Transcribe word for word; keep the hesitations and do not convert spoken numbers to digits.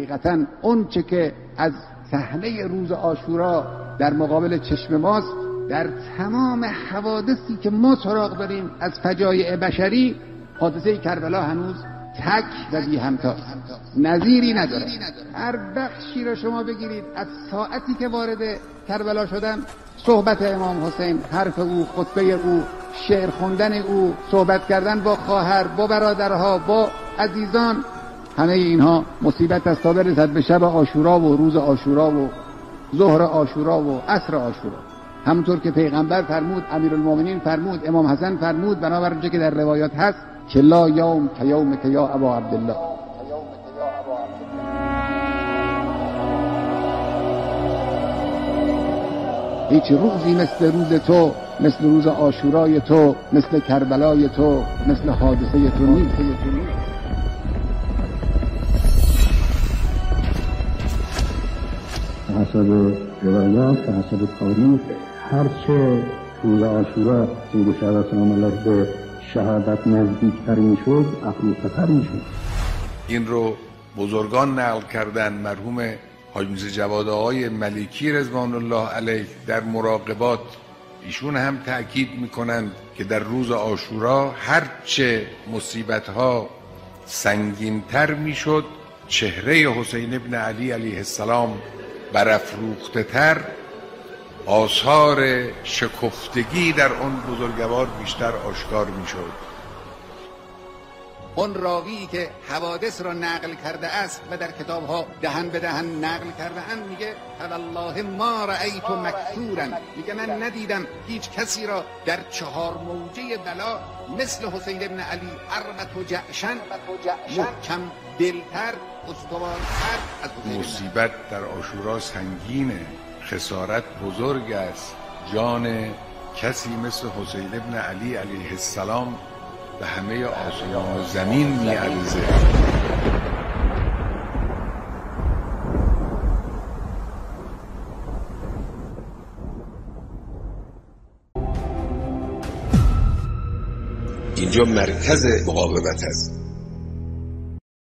حقیقتاً اون چه که از صحنه روز عاشورا در مقابل چشم ماست، در تمام حوادثی که ما سراغ داریم از فجایع بشری، حادثه کربلا هنوز تک و بی همتاست، نظیری نداره. هر بخشی را شما بگیرید از ساعتی که وارد کربلا شدن، صحبت امام حسین، حرف او، خطبه او، شعر خوندن او، صحبت کردن با خواهر، با برادرها، با عزیزان، همه اینها مصیبت است تا برسد به شب عاشورا و روز عاشورا و ظهر عاشورا و عصر عاشورا. همونطور که پیغمبر فرمود، امیرالمومنین فرمود، امام حسن فرمود، بنابر آنچه که در روایات هست که لا یوم که یومک یا ابا عبدالله. هیچ روزی مثل روز تو، مثل روز عاشورای تو، مثل کربلای تو، مثل حادثه تو نیست. حسب روایات و حسب تاریخ، هرچه روز عاشورا سید شهدا سلام الله به شهادت نزدیکتر میشد، افروختر میشد. این رو بزرگان نقل کردن. مرحوم حاج میرزا جواد آقای ملکی رضوان الله علیه در مراقبات ایشون هم تأکید میکنند که در روز عاشورا هرچه مصیبت‌ها سنگین‌تر میشد، چهره حسین ابن علی علیه السلام برافروخته تر، آثار شکفتگی در اون بزرگوار بیشتر آشکار میشد. اون راوی که حوادث را نقل کرده است و در کتابها دهن به دهن نقل کرده اند، میگه والله ما رأیت مکثورا، میگه من ندیدم هیچ کسی را در چهار موجه بلا مثل حسین ابن علی اربط و جعشن، محکم دلتر، استوارتر از حسین. مصیبت در عاشورا سنگینه، خسارت بزرگ است. جان کسی مثل حسین ابن علی علیه السلام به همه آسمان و زمین می‌ارزه. اینجا مرکز مقاومت است.